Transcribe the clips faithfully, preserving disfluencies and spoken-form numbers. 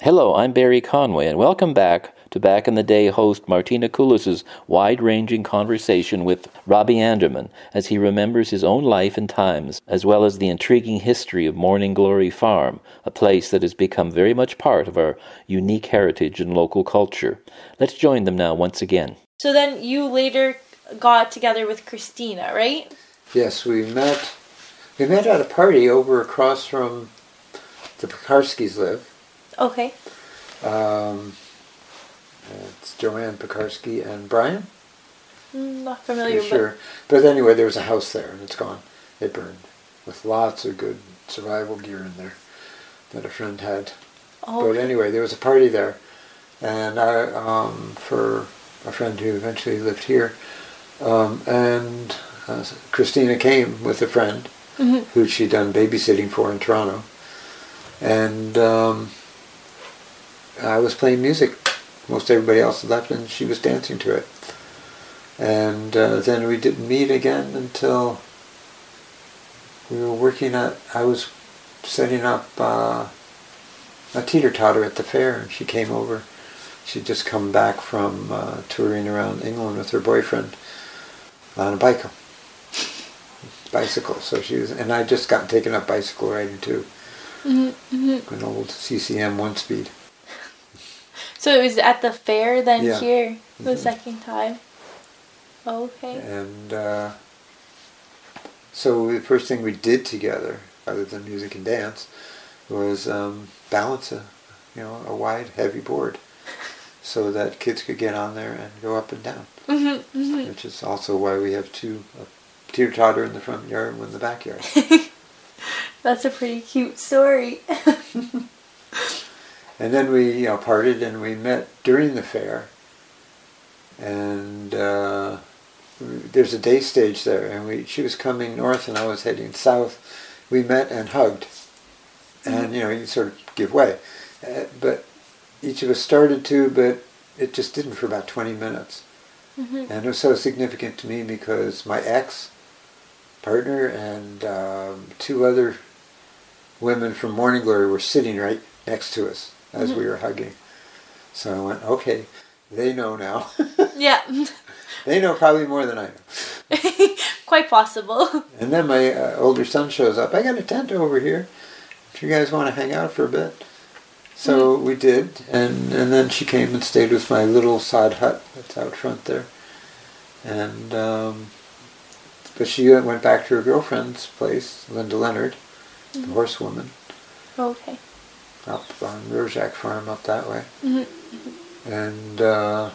Hello, I'm Barry Conway, and welcome back to Back in the Day host Martina Koulis' wide-ranging conversation with Robbie Anderman as he remembers his own life and times, as well as the intriguing history of Morning Glory Farm, a place that has become very much part of our unique heritage and local culture. Let's join them now once again. So then you later got together with Christina, right? Yes, we met. We met at a party over across from the Pekarskis live. Okay. Um, it's Joanne Pekarsky and Brian. Mm, not familiar. Pretty sure. But... but anyway, there was a house there, and it's gone. It burned, with lots of good survival gear in there that a friend had. Oh. But anyway, there was a party there, and I, um, for a friend who eventually lived here, um, and uh, Christina came with a friend mm-hmm. who she'd done babysitting for in Toronto, and. Um, I was playing music. Most everybody else had left, and she was dancing to it. And uh, then we didn't meet again until we were working at, I was setting up uh, a teeter-totter at the fair, and she came over. She'd just come back from uh, touring around England with her boyfriend on a bike, bicycle. So she was, and I'd just gotten taken up bicycle riding too. Mm-hmm. An old C C M one-speed. So it was at the fair then yeah. here the mm-hmm. second time? Okay. And uh, so the first thing we did together, other than music and dance, was um, balance a, you know, a wide, heavy board so that kids could get on there and go up and down. Mm-hmm, mm-hmm. Which is also why we have two, a teeter-totter in the front yard and one in the backyard. That's a pretty cute story. And then we, you know, parted, and we met during the fair. And uh, there's a day stage there, and we she was coming north, and I was heading south. We met and hugged, and mm-hmm. you know, you sort of give way. Uh, but each of us started to, but it just didn't for about twenty minutes. Mm-hmm. And it was so significant to me because my ex partner and um, two other women from Morning Glory were sitting right next to us as mm-hmm. we were hugging. So I went, okay, they know now. Yeah. They know probably more than I know. Quite possible. And then my uh, older son shows up. I got a tent over here. If you guys want to hang out for a bit. So mm-hmm. we did. And, and then she came and stayed with my little sod hut that's out front there. And um, but she went back to her girlfriend's place, Linda Leonard, mm-hmm. the horsewoman. Okay. Up on Rorschach Farm up that way. Mm-hmm. And, uh,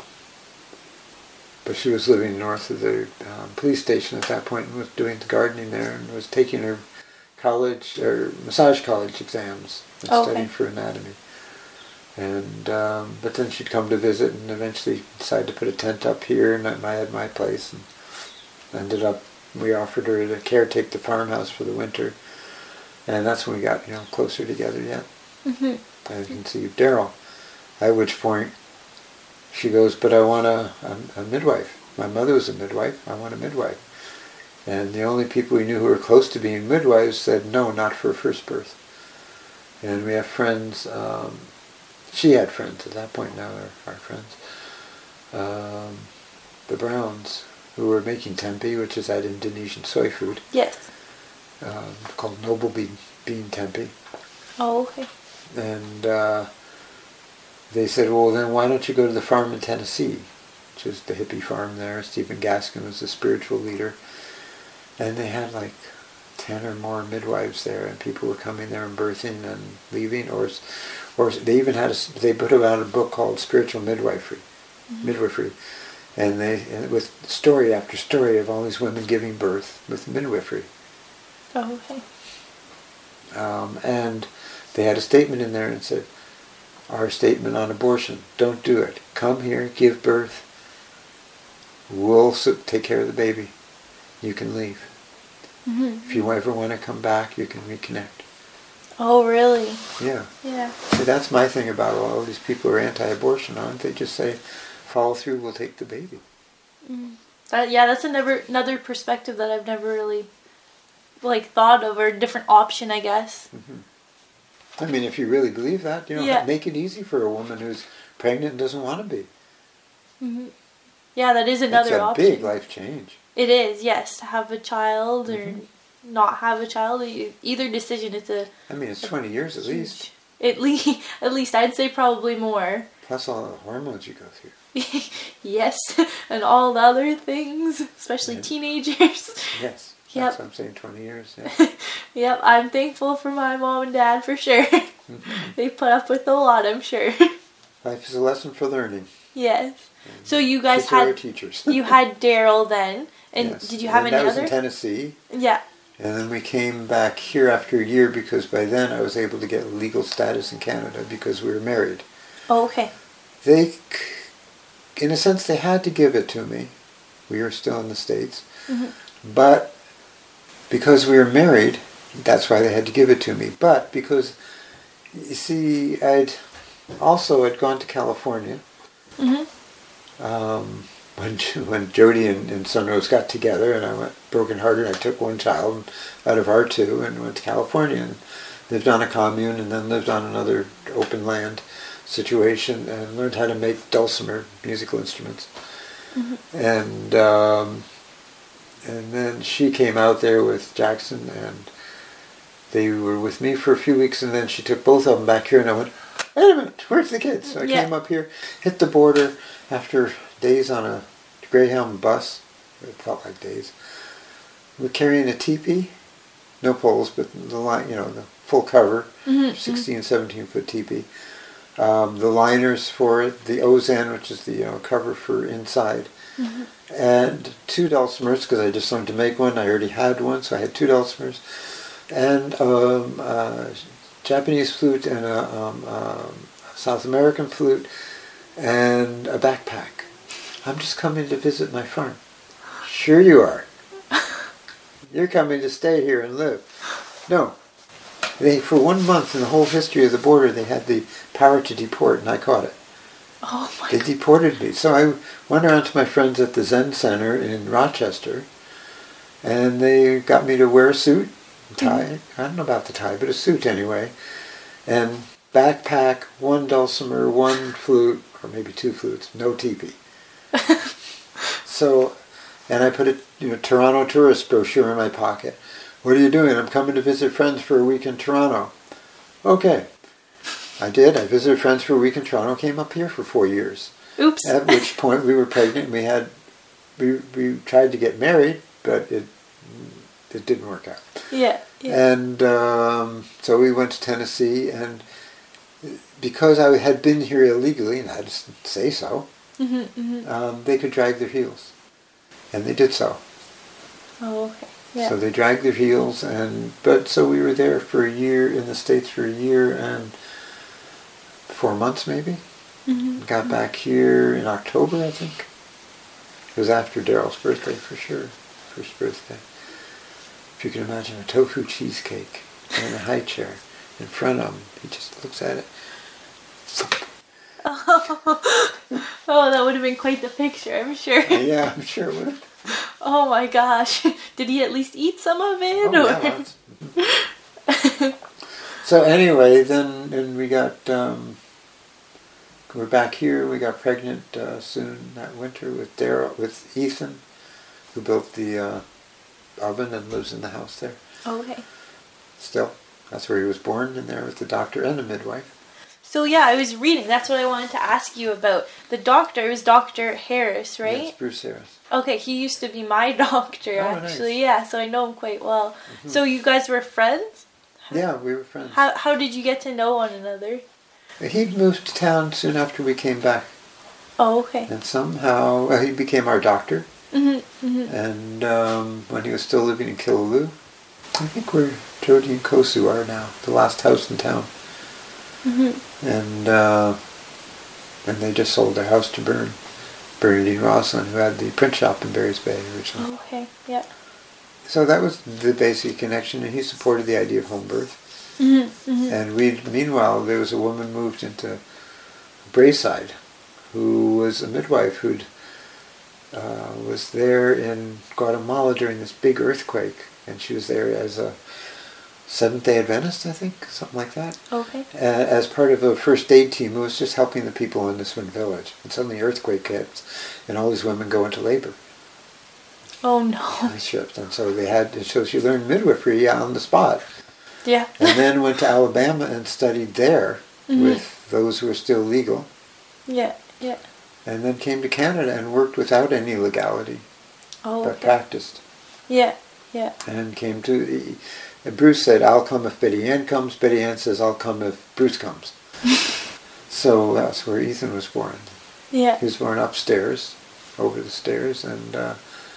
but she was living north of the um, police station at that point and was doing the gardening there and was taking her college, or massage college exams and okay. studying for anatomy. And, um, but then she'd come to visit and eventually decided to put a tent up here and I had my place and ended up, we offered her to caretake the farmhouse for the winter. And that's when we got, you know, closer together yet. Mm-hmm. I can see Daryl, at which point she goes, but I want a, a, a midwife. My mother was a midwife. I want a midwife. And the only people we knew who were close to being midwives said, no, not for a first birth. And we have friends, um, she had friends at that point, now they're our friends, um, the Browns, who were making tempeh, which is that Indonesian soy food. Yes. Um, called Noble Bean, bean Tempeh. Oh, okay. And uh, they said, well, then why don't you go to the farm in Tennessee, which is the hippie farm there. Stephen Gaskin was the spiritual leader. And they had like ten or more midwives there, and people were coming there and birthing and leaving. Or or they even had, a, they put out a book called Spiritual Midwifery, mm-hmm. Midwifery. And they, and with story after story of all these women giving birth with midwifery. Oh, okay. Um, and they had a statement in there and said, our statement on abortion, don't do it. Come here, give birth. We'll take care of the baby. You can leave. Mm-hmm. If you ever want to come back, you can reconnect. Oh, really? Yeah. Yeah. See, that's my thing about all these people who are anti-abortion, aren't they? Just say, follow through, we'll take the baby. Mm. That, yeah, that's another, another perspective that I've never really like thought of, or a different option, I guess. Mm-hmm. I mean, if you really believe that, you know, Yeah. make it easy for a woman who's pregnant and doesn't want to be. Mm-hmm. Yeah, that is another it's a option. big life change. It is, yes, to have a child Mhm. or not have a child. e- Either decision, it's a. I mean, it's twenty years at least. At least, at least I'd say probably more. Plus all the hormones you go through. Yes, and all the other things, especially Yeah. teenagers. Yes. Yep. That's what I'm saying, twenty years. Yeah. Yep, I'm thankful for my mom and dad for sure. Mhm. They put up with a lot, I'm sure. Life is a lesson for learning. Yes. So you guys Kids are our had teachers. you had Daryl then, and Yes. did you have and any that was other? in Tennessee. Yeah. And then we came back here after a year because by then I was able to get legal status in Canada because we were married. Oh, okay. They, in a sense, they had to give it to me. We were still in the States. Mhm. But because we were married, that's why they had to give it to me. But because, you see, I'd also had gone to California. Mhm. Um, when when Jody and, and Sunrose got together, and I went brokenhearted, I took one child out of our two and went to California and lived on a commune, and then lived on another open land situation, and learned how to make dulcimer musical instruments. Mm-hmm. And um, and then she came out there with Jackson, and they were with me for a few weeks, and then she took both of them back here, and I went, wait a minute, where's the kids? So I Yeah. came up here, hit the border after days on a Greyhound bus. It felt like days. We're carrying a teepee, no poles, but the line, you know, the full cover, Mhm, sixteen, seventeen foot teepee. Um, the liners for it, the Ozan, which is the you know, cover for inside, Mhm. and two dulcimers because I just learned to make one. I already had one, so I had two dulcimers, and um, a Japanese flute and a um, um, South American flute, and a backpack. I'm just coming to visit my farm. Sure you are. You're coming to stay here and live. No. They, for one month in the whole history of the border, they had the power to deport, and I caught it. Oh my They God. deported me. So I went around to my friends at the Zen Center in Rochester, and they got me to wear a suit, tie. I don't know about the tie, but a suit anyway. And backpack, one dulcimer, one flute, or maybe two flutes, no teepee. So, and I put a you know, Toronto tourist brochure in my pocket. What are you doing? I'm coming to visit friends for a week in Toronto. Okay. I did. I visited friends for a week in Toronto. Came up here for four years. Oops. At which point we were pregnant. We had, we we tried to get married, but it it didn't work out. Yeah. Yeah. And um, so we went to Tennessee, and because I had been here illegally, and I had to say so, Mhm, mhm. um, they could drag their heels, and they did so. Oh, okay. Yeah. So they dragged their heels, and but so we were there for a year in the States for a year and four months maybe. Mhm. Got back here in October, I think. It was after Daryl's birthday for sure, first birthday. If you can imagine a tofu cheesecake in a high chair in front of him, he just looks at it. Oh, that would have been quite the picture, I'm sure. Yeah, I'm sure it would. Oh my gosh. Did he at least eat some of it? Oh, yeah, lots. So anyway, then and we got um, we're back here. We got pregnant uh, soon that winter with Daryl, with Ethan, who built the uh, oven and lives in the house there. Okay. Still, that's where he was born, in there with the doctor and the midwife. So yeah, I was reading. That's what I wanted to ask you about. The doctor was Doctor Harris, right? Yes, Bruce Harris. Okay, he used to be my doctor, Oh, actually. nice. Yeah, so I know him quite well. Mm-hmm. So you guys were friends? Yeah, we were friends. How how did you get to know one another? He moved to town soon after we came back, Oh, okay. and somehow well, he became our doctor. Mhm. Mhm. And um, when he was still living in Killaloe, I think where Jody and Kosu are now, the last house in town. Mhm. And uh, and they just sold their house to Bern, Bernadine Roslin, who had the print shop in Barry's Bay originally. Okay. Yeah. So that was the basic connection, and he supported the idea of home birth. Mhm. Mhm. And we, meanwhile, there was a woman moved into Braeside, who was a midwife who'd uh, was there in Guatemala during this big earthquake, and she was there as a Seventh-day Adventist, I think, something like that. Okay. Uh, as part of a first aid team who was just helping the people in this one village. And suddenly an earthquake hits, and all these women go into labor. Oh no. Shift. And so they had, so she learned midwifery on the spot. Yeah. And then went to Alabama and studied there mm-hmm. with those who were still legal. Yeah, yeah. And then came to Canada and worked without any legality. Oh, But okay. practiced. Yeah, yeah. And came to, and Bruce said, I'll come if Betty Ann comes. Betty Ann says, I'll come if Bruce comes. So that's where Ethan was born. Yeah. He was born upstairs, over the stairs, and uh,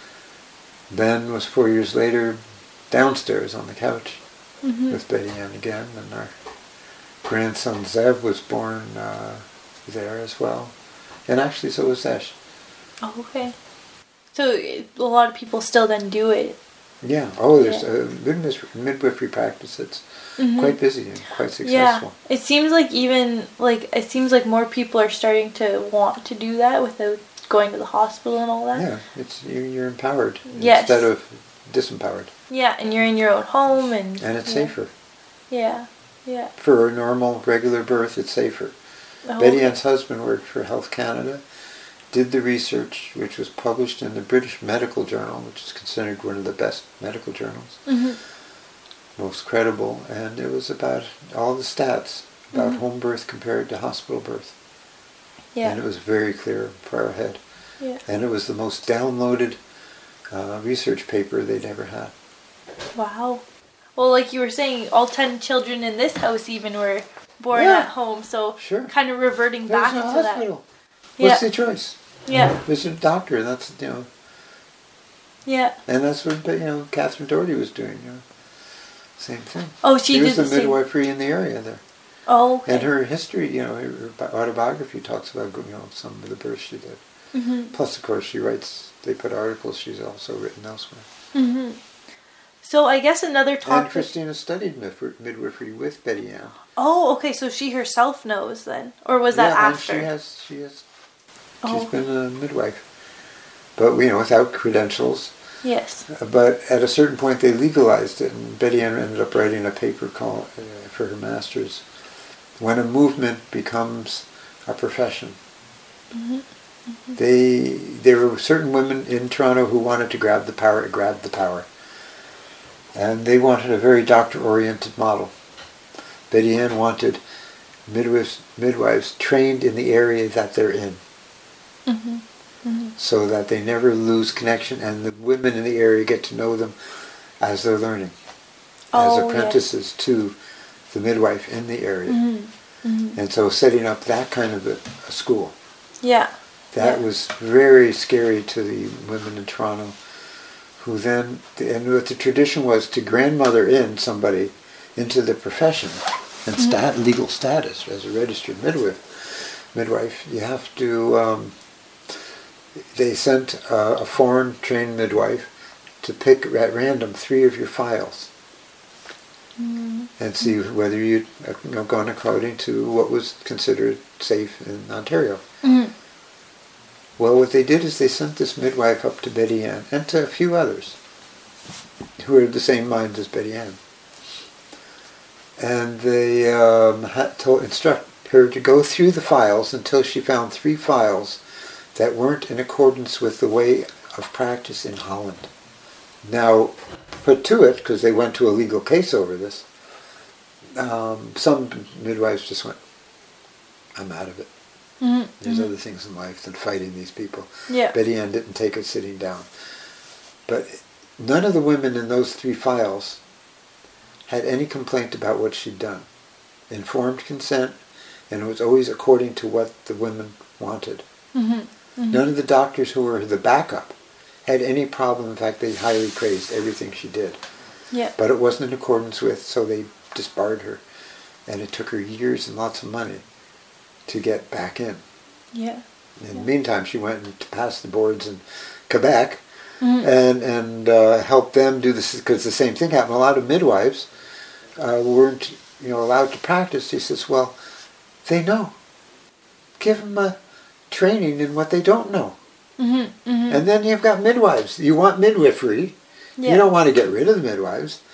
Ben was four years later downstairs on the couch mm-hmm. with Betty Ann again, and our grandson Zev was born uh, there as well. And actually so was Zesh. Oh, okay. So a lot of people still then do it. Yeah. Oh, there's yeah. a midwifery, midwifery practice that's mm-hmm. quite busy and quite successful. Yeah. It seems like even, like, it seems like more people are starting to want to do that without going to the hospital and all that. Yeah, it's you, you're empowered yes. instead of disempowered. Yeah, and you're in your own home and... And it's yeah. safer. Yeah, yeah. For a normal, regular birth, it's safer. Oh, Betty okay. Ann's husband worked for Health Canada, did the research, which was published in the British Medical Journal, which is considered one of the best medical journals, mm-hmm. most credible, and it was about all the stats about mm-hmm. home birth compared to hospital birth. Yeah. And it was very clear, far ahead. Yeah. And it was the most downloaded uh, research paper they'd ever had. Wow. Well, like you were saying, all ten children in this house even were born Yeah. at home, so Sure. kind of reverting There's back a into hospital. that. What's Yeah. the choice? Yeah. There's a doctor. That's you know, Yeah. and that's what you know. Catherine Doherty was doing. You know, same thing. Oh, she, She did was the the same. midwifery in the area there, Oh, okay. and her history. You know, her bi- autobiography talks about you know some of the births she did. Mm-hmm. Plus, of course, she writes. They put articles. She's also written elsewhere. Mm-hmm. So I guess another And topic. Christina studied midwifery, midwifery with Betty Ann. Oh, okay. So she herself knows then, or was that yeah, and after? she has. She has. Oh. She's been a midwife, but you know, without credentials. Yes. But at a certain point, they legalized it, and Betty Ann ended up writing a paper called uh, for her master's, "When a Movement Becomes a Profession." Mm-hmm. Mm-hmm. They there were certain women in Toronto who wanted to grab the power, grab the power, and they wanted a very doctor-oriented model. Betty Ann wanted midwives midwives trained in the area that they're in. Mm-hmm. Mm-hmm. So that they never lose connection, and the women in the area get to know them as they're learning, Oh, as apprentices to the midwife in the area. Mm-hmm. Mm-hmm. And so setting up that kind of a, a school, Yeah. that Yeah. was very scary to the women in Toronto, who then, and what the tradition was to grandmother in somebody into the profession and Mm-hmm. stat, legal status as a registered midwife. Midwife, you have to... Um, They sent uh, a foreign trained midwife to pick at random three of your files Mm-hmm. and see whether you'd you know, gone according to what was considered safe in Ontario. Mm-hmm. Well, what they did is they sent this midwife up to Betty Ann and to a few others who were of the same mind as Betty Ann. And they um, had to instruct her to go through the files until she found three files that weren't in accordance with the way of practice in Holland. Now, put to it, because they went to a legal case over this, um, some midwives just went, I'm out of it. Mm-hmm. There's mm-hmm. other things in life than fighting these people. Yeah. Betty Ann didn't take it sitting down. But none of the women in those three files had any complaint about what she'd done. Informed consent, and it was always according to what the women wanted. Mm-hmm. Mm-hmm. None of the doctors who were the backup had any problem. In fact, they highly praised everything she did. Yeah. But it wasn't in accordance with, so they disbarred her. And it took her years and lots of money to get back in. Yeah. In yeah. the meantime, she went and passed the boards in Quebec mm-hmm. and, and uh, helped them do this, because the same thing happened. A lot of midwives uh, weren't you know, allowed to practice. He says, well, they know. Give them a training in what they don't know. Mm-hmm, mm-hmm. And then you've got midwives. You want midwifery. Yeah. You don't want to get rid of the midwives.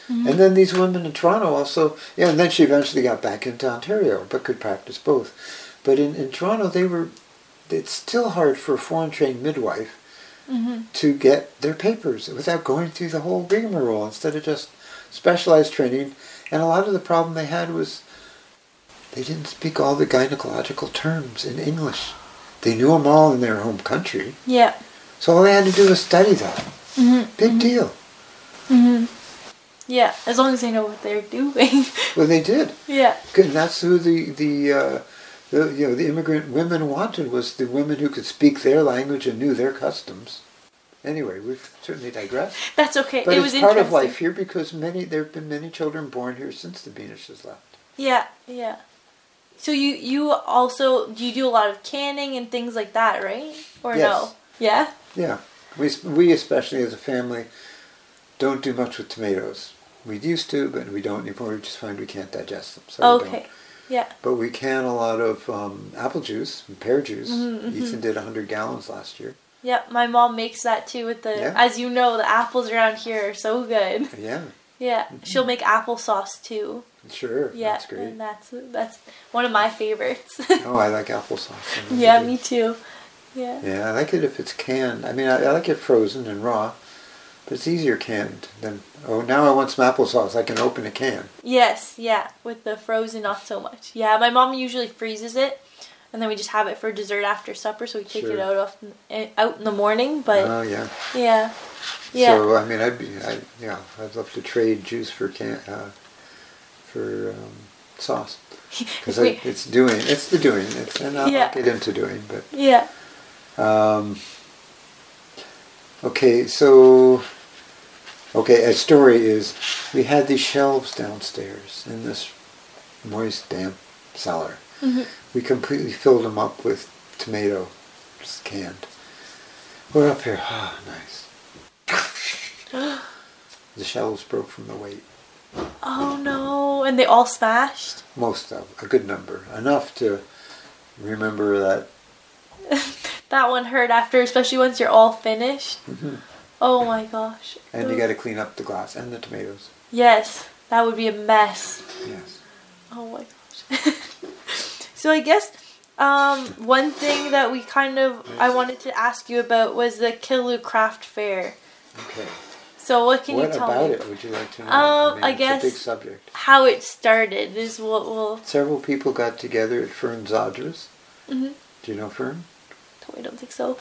Mm-hmm. And then these women in Toronto also, yeah, and then she eventually got back into Ontario, but could practice both. But in, in Toronto, they were, it's still hard for a foreign trained midwife mm-hmm. to get their papers without going through the whole rigmarole instead of just specialized training. And a lot of the problem they had was they didn't speak all the gynecological terms in English. They knew them all in their home country. Yeah. So all they had to do was study that. Mm-hmm. Big mm-hmm. deal. Mm-hmm. Yeah, as long as they know what they're doing. Well, they did. Yeah. And that's who the the, uh, the you know the immigrant women wanted, was the women who could speak their language and knew their customs. Anyway, we've certainly digressed. That's okay. But it it's was part of life here because many there have been many children born here since the Beanishes left. Yeah, yeah. So you you also do you do a lot of canning and things like that, right? Or yes. no? Yeah. Yeah, we we especially as a family don't do much with tomatoes. We used to, but we don't anymore. We just find we can't digest them. So okay. We don't. Yeah. But we can a lot of um, apple juice and pear juice. Mm-hmm. Ethan did one hundred gallons last year. Yeah, my mom makes that too with the, yeah. as you know, the apples around here are so good. Yeah. Yeah, mm-hmm. She'll make applesauce too. Sure, yeah, that's great. And that's, that's one of my favorites. Oh, I like applesauce. Yeah, me too. Yeah. Yeah, I like it if it's canned. I mean, I, I like it frozen and raw, but it's easier canned than, oh, now I want some applesauce. I can open a can. Yes, yeah, with the frozen, not so much. Yeah, my mom usually freezes it, and then we just have it for dessert after supper, so we take sure. it out off, out in the morning. But oh yeah, yeah, yeah. So I mean, I'd be, I, yeah, I'd love to trade juice for can, uh, for um, sauce because it's doing, it's the doing. It's, and I'll yeah. get into doing, but yeah. Um, okay, so okay, a story is we had these shelves downstairs in this moist, damp cellar. Mm-hmm. We completely filled them up with tomato, just canned. We're up here, ah, nice. The shelves broke from the weight. Oh no! And they all smashed? Most of, a good number. Enough to remember that. That one hurt after, especially once you're all finished. Mm-hmm. Oh my gosh. And Ugh. you got to clean up the glass and the tomatoes. Yes, that would be a mess. Yes. Oh my gosh. So I guess um, one thing that we kind of, I wanted to ask you about was the Killaloe Craft Fair. Okay. So what can what you tell me? What about it would you like to know? Um, I, mean, I it's guess a big subject. How it started is what we'll... Several people got together at Fern Zadras. Mm-hmm. Do you know Fern? No, I don't think so.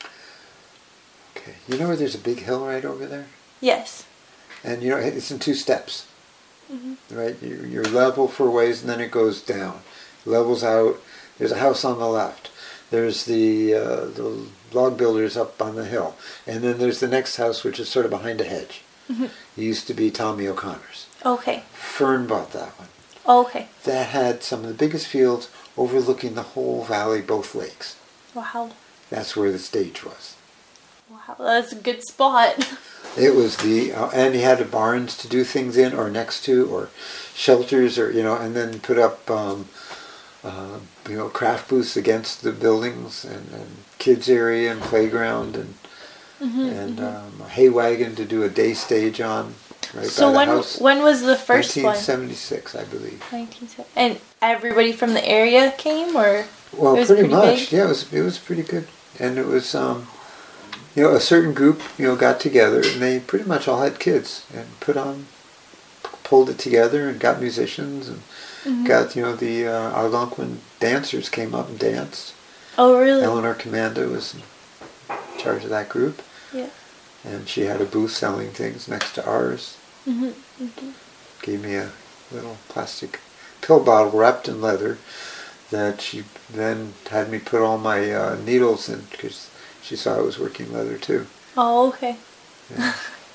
Okay. You know where there's a big hill right over there? Yes. And you know, it's in two steps. Mm-hmm. Right? You're, you're level for a ways and then it goes down. Levels out. There's a house on the left. There's the uh, the log builders up on the hill. And then there's the next house, which is sort of behind a hedge. Mm-hmm. It used to be Tommy O'Connor's. Okay. Fern bought that one. Okay. That had some of the biggest fields overlooking the whole valley, both lakes. Wow. That's where the stage was. Wow, that's a good spot. It was the, uh, and he had barns to do things in, or next to, or shelters, or, you know, and then put up, um, uh, you know, craft booths against the buildings, and, and kids area and playground, and mm-hmm, and mm-hmm. Um, a hay wagon to do a day stage on. Right so by the when house. when was the first nineteen seventy-six, one? I believe. nineteen seventy-six. And everybody from the area came, or? Well, it was pretty, pretty much. Big? Yeah, it was. It was pretty good, and it was. Um, you know, a certain group, you know, got together, and they pretty much all had kids, and put on, pulled it together, and got musicians, and mm-hmm. got, you know, the uh, Algonquin dancers came up and danced. Oh, really? Eleanor Commanda was in charge of that group. Yeah. And she had a booth selling things next to ours. Mm-hmm. Mm-hmm. Gave me a little plastic pill bottle wrapped in leather that she then had me put all my uh, needles in, because she saw I was working leather too. Oh, okay. Yeah.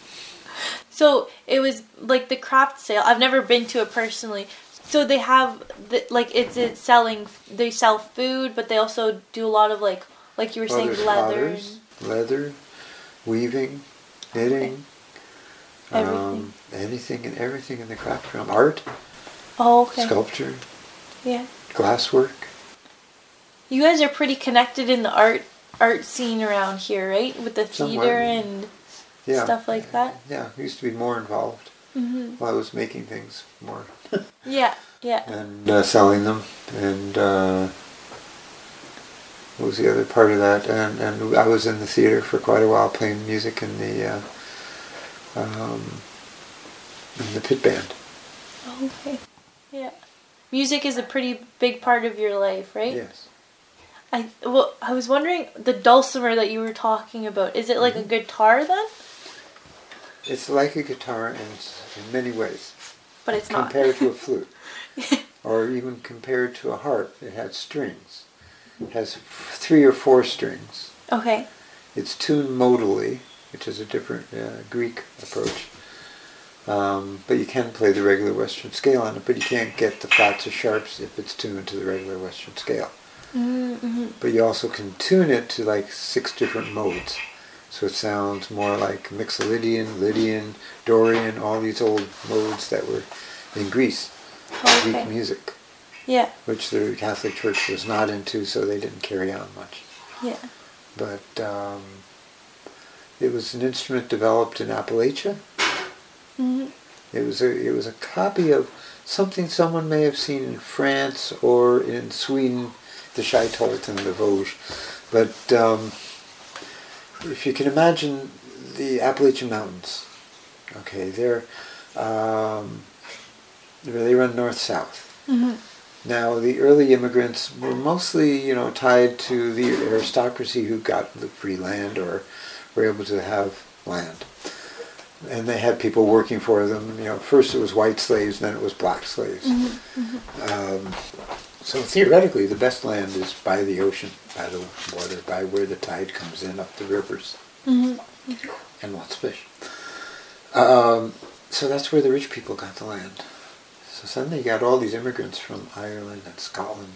So it was like the craft sale. I've never been to it personally. So they have the, like it's it's selling. They sell food, but they also do a lot of like like you were well, saying leather, and leather, weaving, knitting, okay. everything, um, anything and everything in the craft realm. Art. Oh, okay. Sculpture. Yeah. Glasswork. You guys are pretty connected in the art. art scene around here, right? With the theater and yeah. stuff like that? Yeah, we used to be more involved. Mm-hmm. while I was making things more. Yeah, yeah. And uh, selling them. And uh, what was the other part of that? And and I was in the theater for quite a while playing music in the uh, um, in the pit band. Okay. Yeah. Music is a pretty big part of your life, right? Yes. I well, I was wondering, the dulcimer that you were talking about, is it like mm-hmm. a guitar then? It's like a guitar in, in many ways. But it's compared not. Compared to a flute. Or even compared to a harp. It has strings. It has f- three or four strings. Okay. It's tuned modally, which is a different uh, Greek approach. Um, but you can play the regular Western scale on it, but you can't get the flats or sharps if it's tuned to the regular Western scale. Mm-hmm. But you also can tune it to like six different modes. So it sounds more like Mixolydian, Lydian, Dorian, all these old modes that were in Greece, okay. Greek music. Yeah. Which the Catholic Church was not into, so they didn't carry on much. Yeah. But um, it was an instrument developed in Appalachia. Mm-hmm. It was a it was a copy of something someone may have seen in France or in Sweden, the Scheitholt and the Vosges. But um, if you can imagine the Appalachian Mountains, okay, they're um, they run north-south. Mm-hmm. Now, the early immigrants were mostly, you know, tied to the aristocracy who got the free land or were able to have land. And they had people working for them. You know, first it was white slaves, then it was black slaves. Mm-hmm. Mm-hmm. Um, so theoretically, the best land is by the ocean, by the water, by where the tide comes in, up the rivers, mm-hmm. and lots of fish. Um, so that's where the rich people got the land. So suddenly you got all these immigrants from Ireland and Scotland,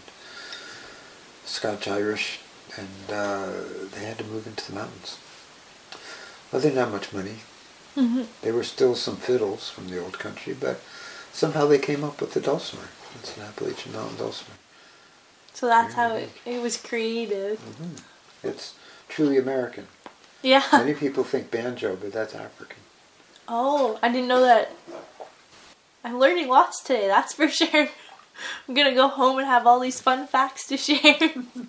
Scotch-Irish, and uh, they had to move into the mountains. Well, they didn't have much money. Mm-hmm. There were still some fiddles from the old country, but somehow they came up with the dulcimer. It's an Appalachian Mountain dulcimer. So that's Very how it, it was created. Mm-hmm. It's truly American. Yeah. Many people think banjo, but that's African. Oh, I didn't know that. I'm learning lots today, that's for sure. I'm gonna go home and have all these fun facts to share.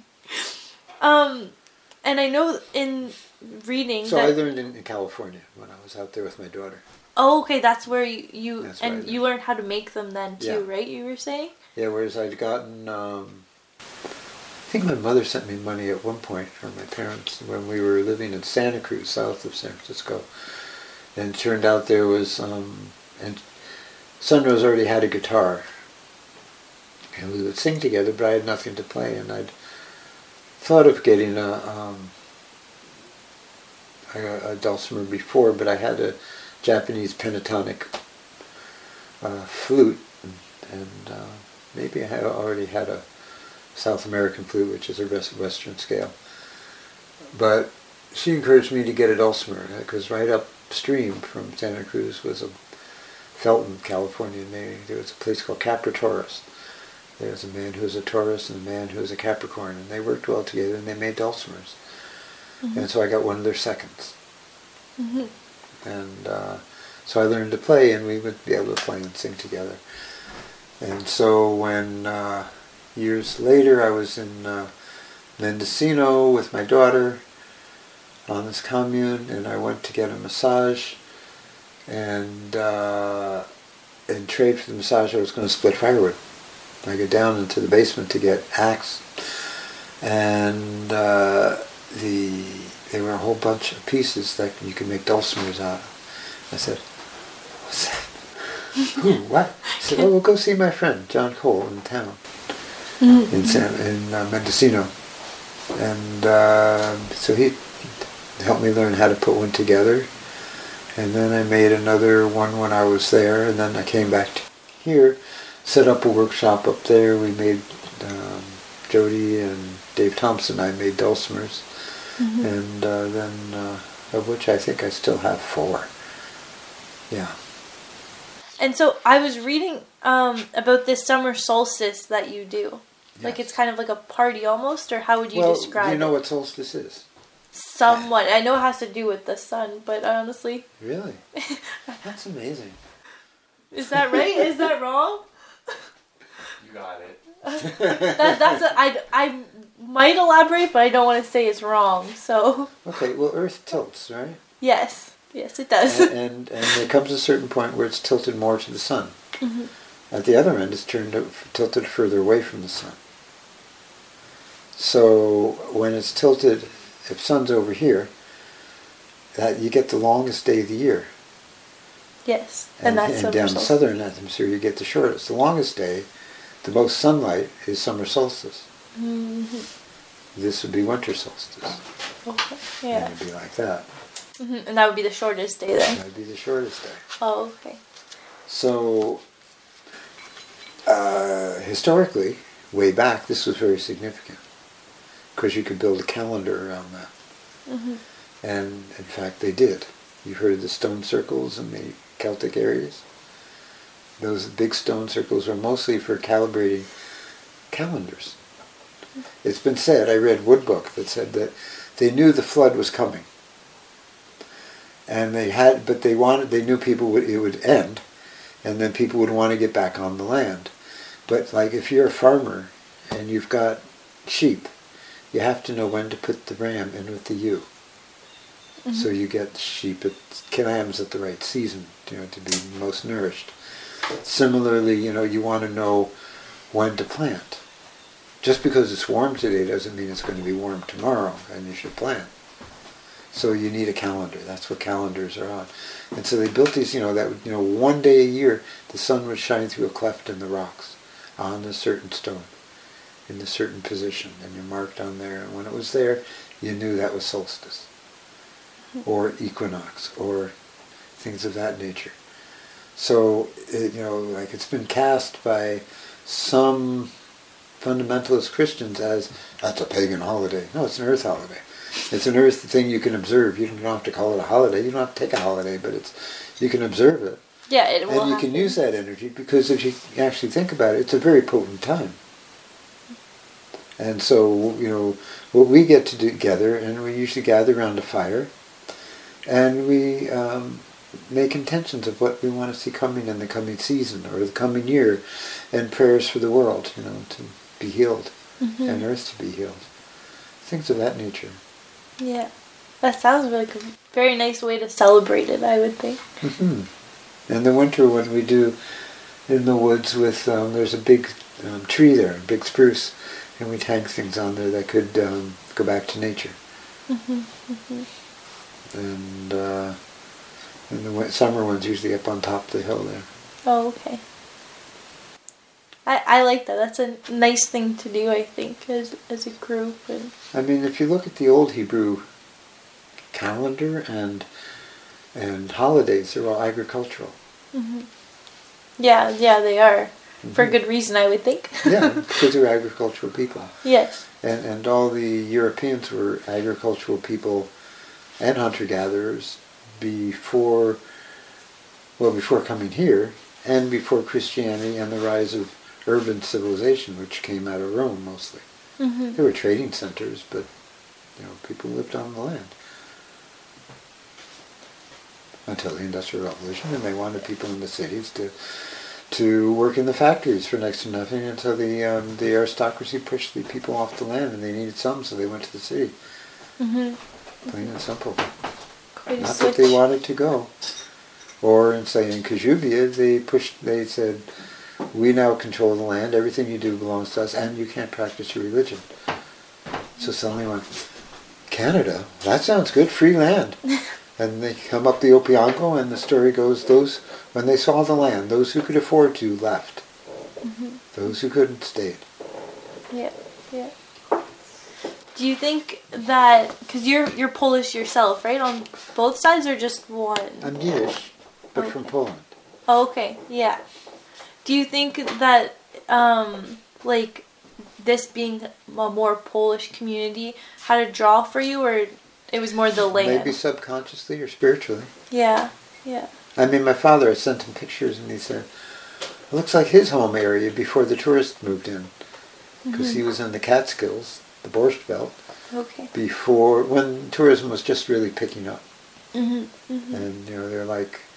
um, and I know in reading So that... I learned in, in California when I was out there with my daughter. Oh, okay, that's where you... you that's and you learned how to make them then too, yeah. right, you were saying? Yeah, whereas I'd gotten... Um, I think my mother sent me money at one point from my parents when we were living in Santa Cruz, south of San Francisco. And it turned out there was... Um, and Sunrose already had a guitar. And we would sing together, but I had nothing to play. And I'd thought of getting a, um, a, a dulcimer before, but I had a Japanese pentatonic uh, flute. And, and uh, maybe I had already had a South American flute, which is a Western scale. But she encouraged me to get a dulcimer, because right upstream from Santa Cruz was a Felton, California, and they, there was a place called Capritaurus. There was a man who was a Taurus and a man who was a Capricorn, and they worked well together, and they made dulcimers. Mm-hmm. And so I got one of their seconds. Mm-hmm. And uh, so I learned to play, and we would be able to play and sing together. And so when uh, years later I was in uh, Mendocino with my daughter on this commune, and I went to get a massage, and uh, in trade for the massage I was going to split firewood. I go down into the basement to get axe, and uh, the there were a whole bunch of pieces that you can make dulcimers out of. I said, "What's that? Who? What?" I said, "Oh, we'll go see my friend John Cole in town, mm-hmm. in San in uh, Mendocino," and uh, so he helped me learn how to put one together. And then I made another one when I was there, and then I came back to here, set up a workshop up there. We made, um, Jody and Dave Thompson and I made dulcimers, mm-hmm. and uh, then, uh, of which I think I still have four. Yeah. And so I was reading um, about this summer solstice that you do. Yes. Like it's kind of like a party almost, or how would you well, describe it? Well, you know what solstice is? Somewhat. I know it has to do with the sun, but honestly... Really? That's amazing. Is that right? Is that wrong? You got it. that, that's a, I, I might elaborate, but I don't want to say it's wrong. So. Okay. Well, Earth tilts, right? Yes. Yes, it does. And, and and there comes a certain point where it's tilted more to the sun. Mm-hmm. At the other end, it's turned out, tilted further away from the sun. So when it's tilted, if sun's over here, that you get the longest day of the year. Yes, and, and that's and down the southern hemisphere, you get the shortest. The longest day, the most sunlight, is summer solstice. Mm-hmm. This would be winter solstice. Okay. Yeah. And it would be like that. Mm-hmm. And that would be the shortest day then. That would be the shortest day. Oh, okay. So, uh, historically, way back, this was very significant because you could build a calendar around that. Mm-hmm. And in fact, they did. You've heard of the stone circles in the Celtic areas? Those big stone circles were mostly for calibrating calendars. It's been said, I read Wood Book that said that they knew the flood was coming. And they had, but they wanted, they knew people would, it would end, and then people would want to get back on the land. But like if you're a farmer and you've got sheep, you have to know when to put the ram in with the ewe. Mm-hmm. So you get sheep, at, lambs at the right season, you know, to be most nourished. Similarly, you know, you want to know when to plant. Just because it's warm today doesn't mean it's going to be warm tomorrow, and you should plant. So you need a calendar. That's what calendars are on. And so they built these, you know, that you know, one day a year the sun would shine through a cleft in the rocks on a certain stone, in a certain position, and you marked on there. And when it was there, you knew that was solstice, or equinox, or things of that nature. So, it, you know, like it's been cast by some fundamentalist Christians as, that's a pagan holiday. No, it's an earth holiday. It's an earth thing you can observe. You don't have to call it a holiday. You don't have to take a holiday, but it's you can observe it. Yeah, it will And you happen. can use that energy because if you actually think about it, it's a very potent time. And so, you know, what we get to do together, and we usually gather around a fire, and we um, make intentions of what we want to see coming in the coming season or the coming year, and prayers for the world, you know, to be healed, mm-hmm. and earth to be healed. Things of that nature. Yeah. That sounds like a very nice way to celebrate it, I would think. Mm-hmm. In the winter, when we do in the woods with, um, there's a big um, tree there, a big spruce, and we hang things on there that could um, go back to nature. Mm-hmm. Mm-hmm. And, uh, and the w- summer one's usually up on top of the hill there. Oh, okay. I, I like that. That's a nice thing to do, I think, as as a group. And I mean, if you look at the old Hebrew calendar and and holidays, they're all agricultural. Mm-hmm. Yeah, yeah, they are. Mm-hmm. For good reason, I would think. Yeah, because they're agricultural people. Yes. And and all the Europeans were agricultural people and hunter-gatherers before, well, before coming here, and before Christianity and the rise of urban civilization, which came out of Rome mostly. Mm-hmm. There were trading centers, but you know, people lived on the land until the Industrial Revolution, and they wanted people in the cities to to work in the factories for next to nothing until the um, the aristocracy pushed the people off the land, and they needed some, so they went to the city. Mm-hmm. Plain and simple. Quite Not a switch. that they wanted to go. Or in say in Kajubia, they pushed. They said, "We now control the land. Everything you do belongs to us, and you can't practice your religion." So suddenly went, Canada? That sounds good. Free land. And they come up the Opeongo, and the story goes: those when they saw the land, those who could afford to left. Mm-hmm. Those who couldn't stayed. Yeah, yeah. Do you think that because you're you're Polish yourself, right? On both sides, or just one? I'm Yiddish, but Okay. from Poland. Oh, okay, yeah. Do you think that, um, like, this being a more Polish community had a draw for you, or it was more the land? Maybe subconsciously or spiritually. Yeah, yeah. I mean, my father, I sent him pictures, and he said, it looks like his home area before the tourists moved in. Because Mm-hmm. he was in the Catskills, the Borscht Belt, Okay. before, when tourism was just really picking up. Mhm. Mhm. And, you know, they're like,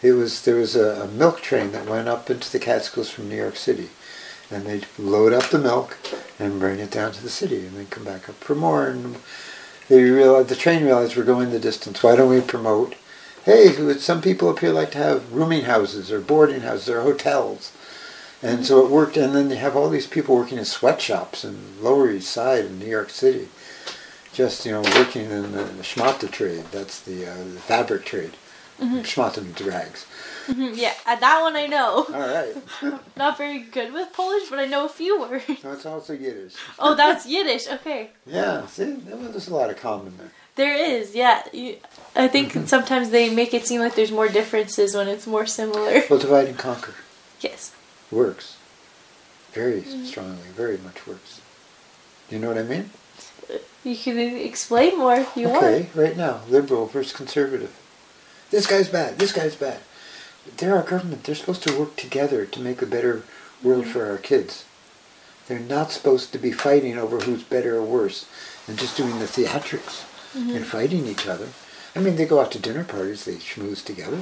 It was there was a, a milk train that went up into the Catskills from New York City, and they'd load up the milk and bring it down to the city, and then come back up for more. And they realized the train realized we're going the distance. Why don't we promote? Hey, some people up here like to have rooming houses or boarding houses or hotels. And so it worked, and then you have all these people working in sweatshops in Lower East Side in New York City, just, you know, working in the, the schmata trade. That's the, uh, the fabric trade. Mm-hmm. Schmata means rags. Mm-hmm, yeah, uh, that one I know. All right. Not very good with Polish, but I know a few words. No, it's also Yiddish. Oh, that's Yiddish, okay. Yeah, see, there's a lot of common there. There is, yeah. You, I think mm-hmm. sometimes they make it seem like there's more differences when it's more similar. Well, divide and conquer. Yes. Works. Very mm-hmm. strongly, very much works. Do you know what I mean? You can explain more if you okay, want. Okay, right now, liberal versus conservative. This guy's bad, this guy's bad. They're our government. They're supposed to work together to make a better world mm-hmm. for our kids. They're not supposed to be fighting over who's better or worse and just doing the theatrics mm-hmm. and fighting each other. I mean, they go out to dinner parties, they schmooze together.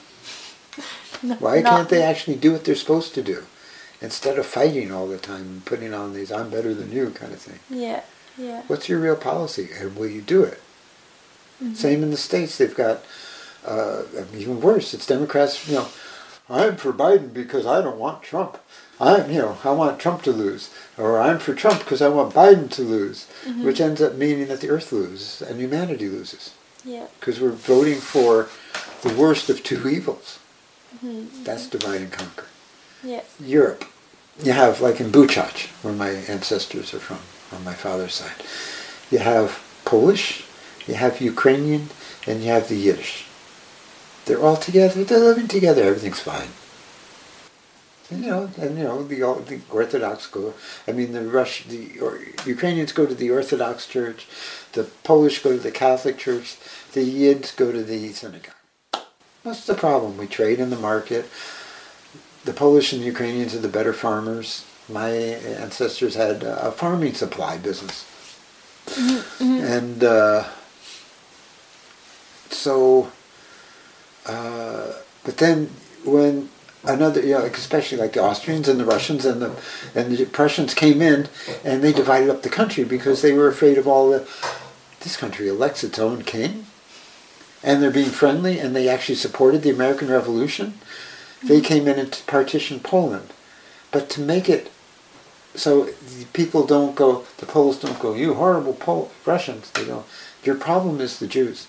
No, Why not. Can't they actually do what they're supposed to do instead of fighting all the time and putting on these I'm better than you kind of thing? Yeah, yeah. What's your real policy and will you do it? Mm-hmm. Same in the States. They've got uh, even worse. It's Democrats, you know, I'm for Biden because I don't want Trump. I'm, you know, I want Trump to lose. Or I'm for Trump because I want Biden to lose. Mm-hmm. Which ends up meaning that the earth loses and humanity loses. Yeah. Because we're voting for the worst of two evils. Mm-hmm. That's divide and conquer. Yeah. Europe. You have, like in Buchach, where my ancestors are from, on my father's side. You have Polish, you have Ukrainian, and you have the Yiddish. They're all together. They're living together. Everything's fine. And, you know, and you know the, the Orthodox go. I mean, the Rush, the or, Ukrainians go to the Orthodox Church. The Polish go to the Catholic Church. The Yids go to the synagogue. What's the problem? We trade in the market. The Polish and the Ukrainians are the better farmers. My ancestors had a farming supply business, mm-hmm. and uh, so. Uh, but then when another, you know, especially like the Austrians and the Russians and the and the Prussians came in and they divided up the country because they were afraid of all the. This country elects its own king, and they're being friendly, and they actually supported the American Revolution. Mm-hmm. They came in and partitioned Poland, but to make it so the people don't go, the Poles don't go, you horrible Pol- Russians. They go, your problem is the Jews.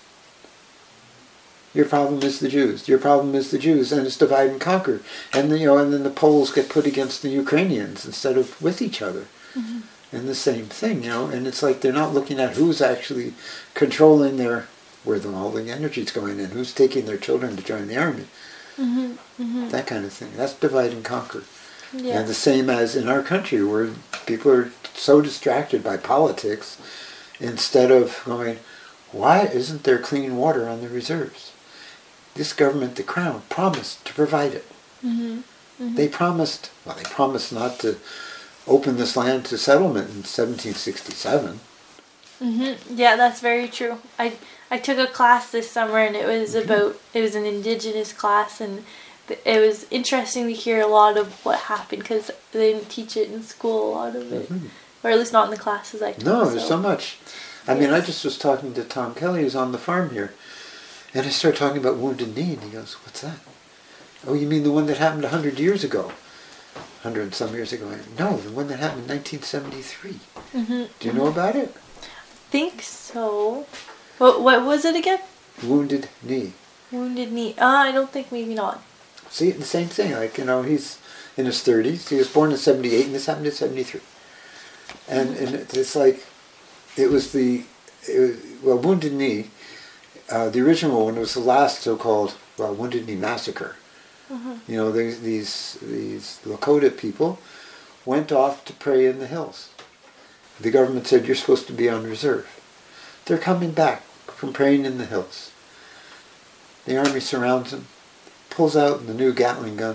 Your problem is the Jews. Your problem is the Jews, and it's divide and conquer. And you know, and then the Poles get put against the Ukrainians instead of with each other. Mm-hmm. And the same thing, you know. And it's like they're not looking at who's actually controlling their where the, all the energy's going in, who's taking their children to join the army, mm-hmm. Mm-hmm. that kind of thing. That's divide and conquer. Yeah. And the same as in our country, where people are so distracted by politics, instead of going, why isn't there clean water on the reserves? This government, the Crown, promised to provide it. Mm-hmm. Mm-hmm. They promised, well, they promised not to open this land to settlement in seventeen sixty-seven. Mm-hmm. Yeah, that's very true. I I took a class this summer, and it was mm-hmm. about, it was an indigenous class, and it was interesting to hear a lot of what happened, because they didn't teach it in school, a lot of it. Mm-hmm. Or at least not in the classes I took. No, there's so, so much. I yes. mean, I just was talking to Tom Kelly, who's on the farm here, and I started talking about Wounded Knee, and he goes, what's that? Oh, you mean the one that happened one hundred years ago? one hundred and some years ago. No, the one that happened in nineteen seventy-three. Mm-hmm. Do you mm-hmm. know about it? I think so. What what was it again? Wounded Knee. Wounded Knee. Uh, I don't think, maybe not. See, the same thing. Like, you know, he's in his thirties. He was born in seventy-eight, and this happened in seventy-three. And, and it's like, it was the, it was, well, Wounded Knee, Uh, the original one was the last so-called well, Wounded Knee Massacre. Mm-hmm. You know, these these these Lakota people went off to pray in the hills. The government said, you're supposed to be on reserve. They're coming back from praying in the hills. The army surrounds them, pulls out the new Gatling gun,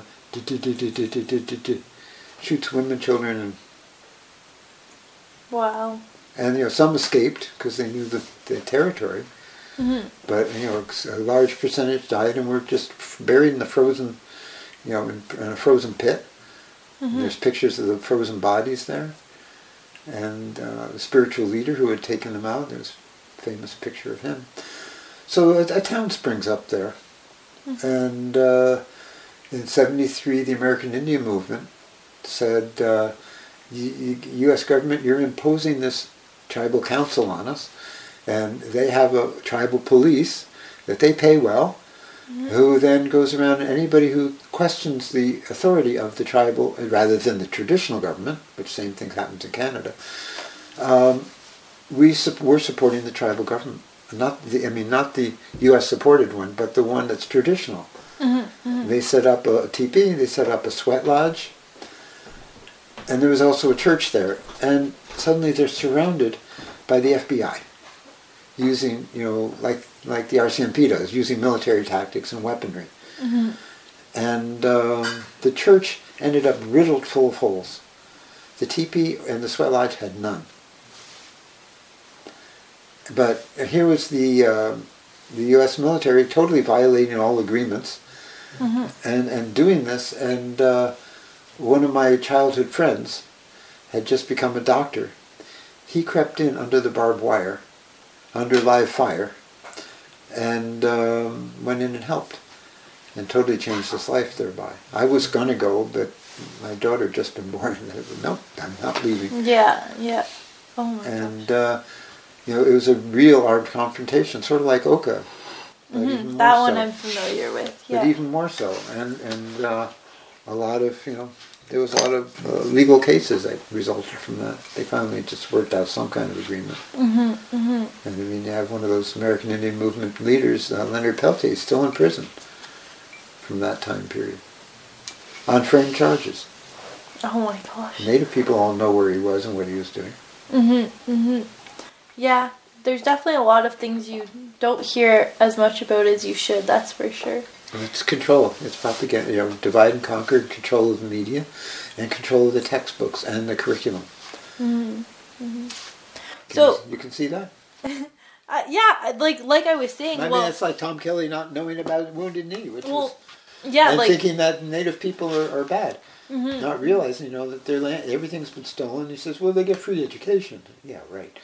shoots women, children, and wow. And you know, some escaped because they knew the, the territory. Mm-hmm. But, you know, a large percentage died and were just buried in the frozen, you know, in, in a frozen pit. Mm-hmm. There's pictures of the frozen bodies there. And uh, the spiritual leader who had taken them out, there's a famous picture of him. So a, a town springs up there. Mm-hmm. And uh, in seventy-three, the American Indian movement said, uh, U S government, you're imposing this tribal council on us. And they have a tribal police that they pay well, mm-hmm. who then goes around, and anybody who questions the authority of the tribal, rather than the traditional government, which same thing happens in Canada, um, we su- we're supporting the tribal government. Not the, I mean, not the U S supported one, but the one that's traditional. Mm-hmm. Mm-hmm. They set up a teepee, they set up a sweat lodge, and there was also a church there. And suddenly they're surrounded by the F B I. Using, you know, like like the R C M P does, using military tactics and weaponry. Mm-hmm. And um, the church ended up riddled full of holes. The teepee and the sweat lodge had none. But here was the uh, the U S military totally violating all agreements, mm-hmm. and, and doing this. And uh, one of my childhood friends had just become a doctor. He crept in under the barbed wire, under live fire, and um, went in and helped, and totally changed his life thereby. I was going to go, but my daughter had just been born, and I said, nope, I'm not leaving. Yeah, yeah. Oh my And, uh, you know, it was a real armed confrontation, sort of like Oka. Mm-hmm. That one so. I'm familiar with, yeah. But even more so, and, and uh, a lot of, you know, there was a lot of uh, legal cases that resulted from that. They finally just worked out some kind of agreement. Mm-hmm, mm-hmm. And I mean, you have one of those American Indian Movement leaders, uh, Leonard Peltier, still in prison from that time period on framed charges. Oh my gosh. Native people all know where he was and what he was doing. Mm-hmm, mm-hmm. Yeah, there's definitely a lot of things you don't hear as much about as you should, that's for sure. It's control. It's propaganda. You know, divide and conquer, control of the media, and control of the textbooks and the curriculum. Mm-hmm. Mm-hmm. Can So you, you can see that. uh, yeah, like like I was saying. I well, mean, it's like Tom Kelly not knowing about Wounded Knee, which well, was yeah, and like thinking that Native people are, are bad, mm-hmm. not realizing, you know, that their land, everything's been stolen. He says, well, they get free education. Yeah, right.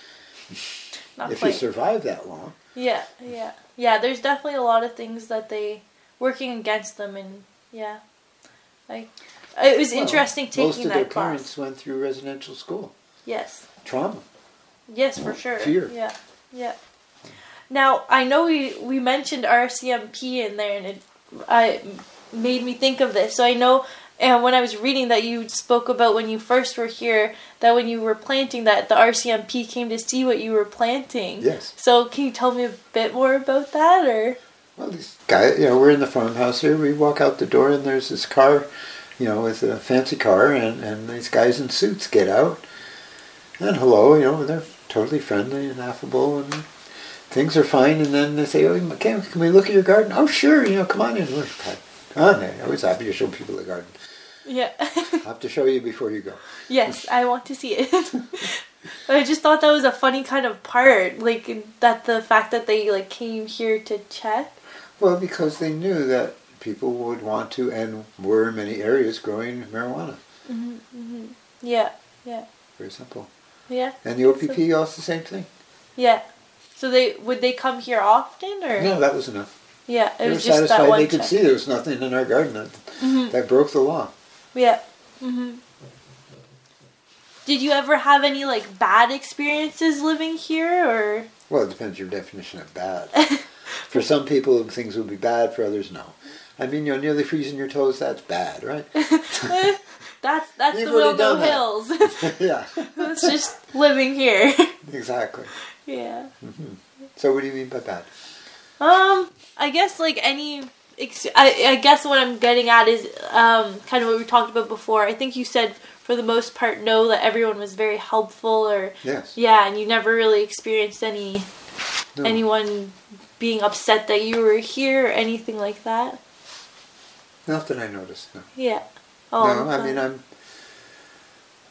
Not if quite. you survive that long. Yeah, yeah, yeah. There's definitely a lot of things that they working against them, and yeah, like it was well, interesting taking most of that their class. parents went through residential school. Yes. Trauma. Yes, for sure. Fear. Yeah, yeah. Now I know we we mentioned R C M P in there, and it I made me think of this. So I know, and when I was reading that you spoke about when you first were here, that when you were planting that the R C M P came to see what you were planting. Yes. So can you tell me a bit more about that, or? Well, this guy, you know, we're in the farmhouse here. We walk out the door and there's this car, you know, with a fancy car, and, and these guys in suits get out. And hello, you know, they're totally friendly and affable, and things are fine. And then they say, oh, can, can we look at your garden? Oh, sure, you know, come on in. Look, come on in. I'm always happy to show people the garden. Yeah. I'll have to show you before you go. Yes, I want to see it. I just thought that was a funny kind of part, like that the fact that they like came here to check. Well, because they knew that people would want to, and were in many areas growing marijuana. Mm-hmm, mm-hmm. Yeah, yeah. Very simple. Yeah. And the O P P so, also the same thing. Yeah. So they would they come here often, or no? That was enough. Yeah, it they was were just satisfied. that one They could check. see there was nothing in our garden that, mm-hmm. that broke the law. Yeah. Mm-hmm. Did you ever have any like bad experiences living here, or? Well, it depends your definition of bad. For some people, things would be bad. For others, no. I mean, you know, nearly freezing your toes, that's bad, right? that's that's You've the real no that. hills. Yeah. It's just living here. Exactly. Yeah. Mm-hmm. So what do you mean by bad? Um, I guess like any... Ex- I, I guess what I'm getting at is um, kind of what we talked about before. I think you said, for the most part, no, that everyone was very helpful, or... Yes. Yeah, and you never really experienced any... No. Anyone being upset that you were here or anything like that? Not that I noticed, no. Yeah. Oh, no, I mean, I'm...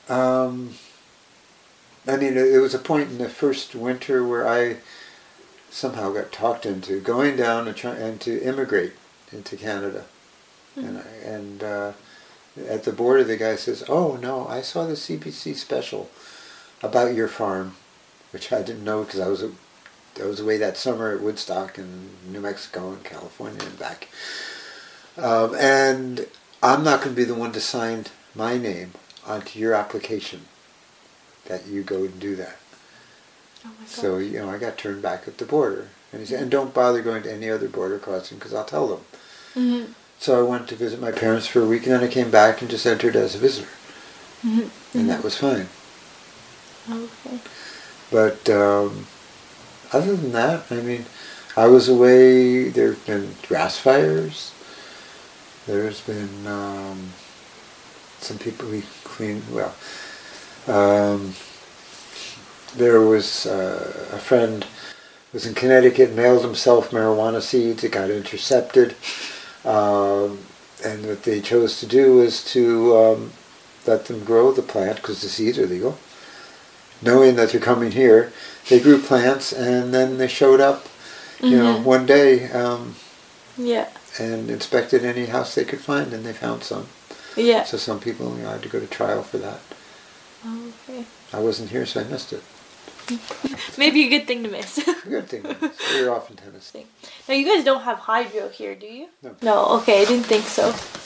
Um, I mean, it was a point in the first winter where I somehow got talked into going down and, try, and to immigrate into Canada. Mm-hmm. And, I, and uh, at the border, the guy says, "Oh, no, I saw the C B C special about your farm," which I didn't know because I was, a, I was away that summer at Woodstock in New Mexico and California and back. Um, and I'm not going to be the one to sign my name onto your application that you go and do that. Oh my God. So, you know, I got turned back at the border. And he said, "And don't bother going to any other border crossing because I'll tell them." Mm-hmm. So I went to visit my parents for a week, and then I came back and just entered as a visitor. Mm-hmm. And that was fine. Okay. But um, other than that, I mean, I was away. There have been grass fires. There's been um, some people we cleaned, well, um, there was uh, a friend who was in Connecticut, mailed himself marijuana seeds. It got intercepted. Um, and what they chose to do was to um, let them grow the plant, because the seeds are legal. Knowing that they're coming here, they grew plants, and then they showed up, you mm-hmm. know, one day um, yeah. and inspected any house they could find, and they found some. Yeah. So some people, you know, had to go to trial for that. Okay. I wasn't here, so I missed it. Maybe a good thing to miss. A good thing to miss. We were off in Tennessee. Now, you guys don't have hydro here, do you? No. No, okay, I didn't think so.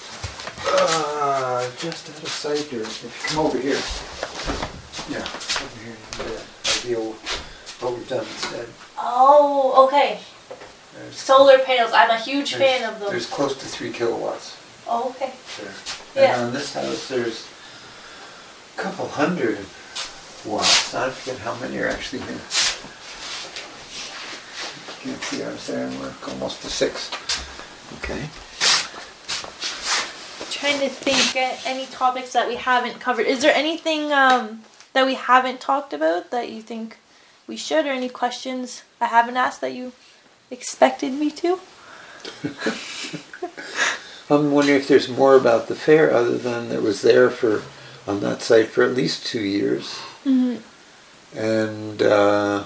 Uh, just out of sight here. If you come over here. Yeah, over here. Yeah, ideal what we've done instead. Oh, okay. There's, solar panels. I'm a huge fan of them. There's close to three kilowatts. Oh, okay. There. Yeah. And on this house, there's a couple hundred watts. I forget how many are actually here. You can't see ours there, and we're almost to six. Okay. Trying to think uh, any topics that we haven't covered. Is there anything um, that we haven't talked about that you think we should, or any questions I haven't asked that you expected me to? I'm wondering if there's more about the fair other than it was there for on that site for at least two years, mm-hmm. and uh,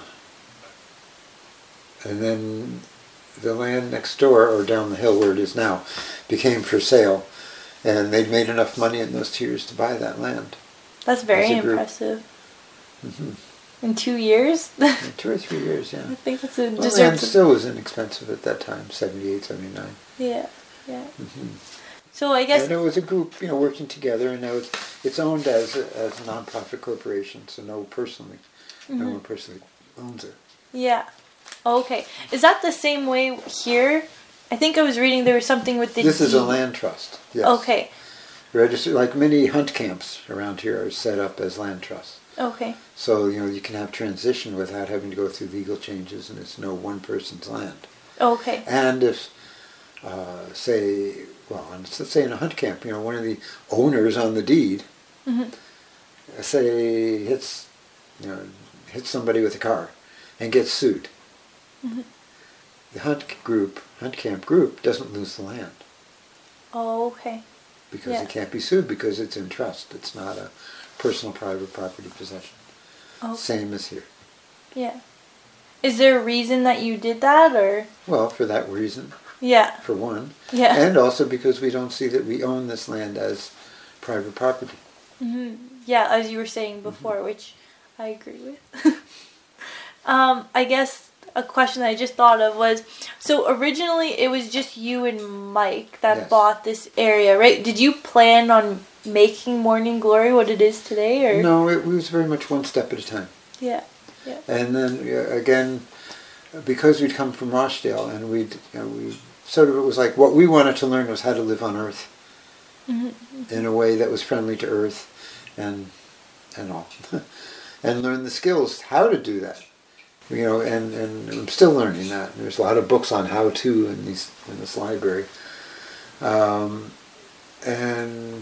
and then the land next door or down the hill where it is now became for sale, and they'd made enough money in those two years to buy that land. That's very impressive. Mm-hmm. In two years? In two or three years, yeah. I think that's a well, deserves. Land still was inexpensive at that time, seventy-eight, seventy-nine. Yeah, yeah. Mm-hmm. So I guess... And it was a group, you know, working together, and now it's, it's owned as a, as a non-profit corporation, so no personally, mm-hmm. no one personally owns it. Yeah. Okay. Is that the same way here? I think I was reading there was something with the... This deed. is a land trust, yes. Okay. Registered, like many hunt camps around here are set up as land trusts. Okay. So, you know, you can have transition without having to go through legal changes, and it's no one person's land. Okay. And if, uh, say, well, let's say in a hunt camp, you know, one of the owners on the deed, mm-hmm. say hits, you know, hits somebody with a car and gets sued. Mm-hmm. The hunt group, hunt camp group, doesn't lose the land. Oh, okay. Because yeah. it can't be sued because it's in trust. It's not a personal private property possession. Okay. Same as here. Yeah. Is there a reason that you did that, or? Well, for that reason. Yeah. For one. Yeah. And also because we don't see that we own this land as private property. Mm-hmm. Yeah, as you were saying before, mm-hmm. which I agree with. um, I guess a question that I just thought of was, so originally it was just you and Mike that yes. bought this area, right? Did you plan on making Morning Glory what it is today, or? No, it was very much one step at a time. Yeah, yeah. And then uh, again, because we'd come from Rochdale, and we'd, you know, we sort of, it was like what we wanted to learn was how to live on Earth mm-hmm. in a way that was friendly to Earth, and and all, and learn the skills how to do that. You know, and, and I'm still learning that. There's a lot of books on how to in these in this library, um, and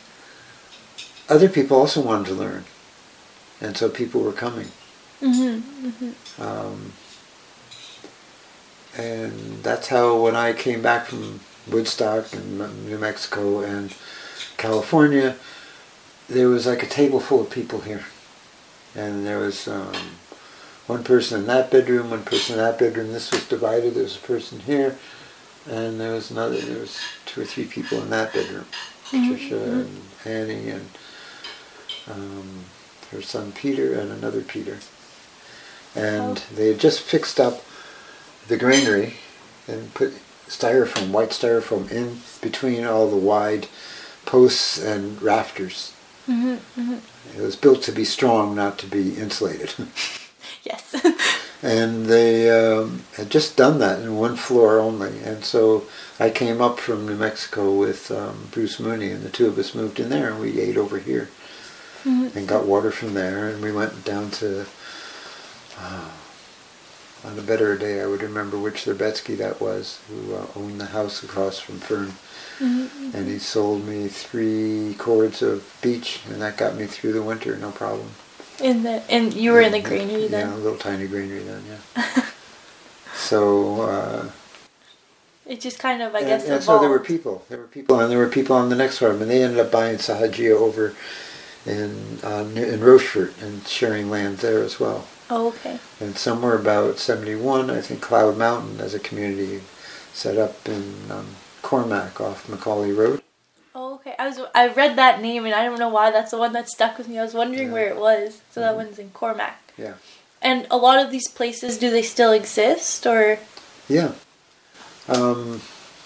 other people also wanted to learn, and so people were coming. Mm-hmm, mm-hmm. Um, and that's how when I came back from Woodstock and New Mexico and California, there was like a table full of people here, and there was um, one person in that bedroom, one person in that bedroom. This was divided. There was a person here, and there was another. There was two or three people in that bedroom. Mm-hmm. Patricia and Annie and um, her son Peter and another Peter. And oh. they had just fixed up the granary and put styrofoam, white styrofoam, in between all the wide posts and rafters. Mm-hmm, mm-hmm. It was built to be strong, not to be insulated. Yes. And they um, had just done that in one floor only. And so I came up from New Mexico with um, Bruce Mooney, and the two of us moved in there, and we ate over here mm-hmm. and got water from there. And we went down to, uh, on a better day, I would remember which Lerbetsky that was, who uh, owned the house across from Fern. Mm-hmm. And he sold me three cords of beech, and that got me through the winter, no problem. In the and you were in the granary then? Yeah, a little tiny granary then, yeah. So uh, it just kind of, I and, guess, and evolved. so there were people, there were people, and there were people on the next farm, and they ended up buying Sahajia over in uh, in Rochefort and sharing land there as well. Oh, okay. And somewhere about seventy-one, I think Cloud Mountain as a community set up in um, Cormac off Macaulay Road. Oh, okay. I was I read that name, and I don't know why that's the one that stuck with me. I was wondering yeah. where it was. So that mm-hmm. one's in Cormac. Yeah. And a lot of these places, do they still exist, or? Yeah. Um,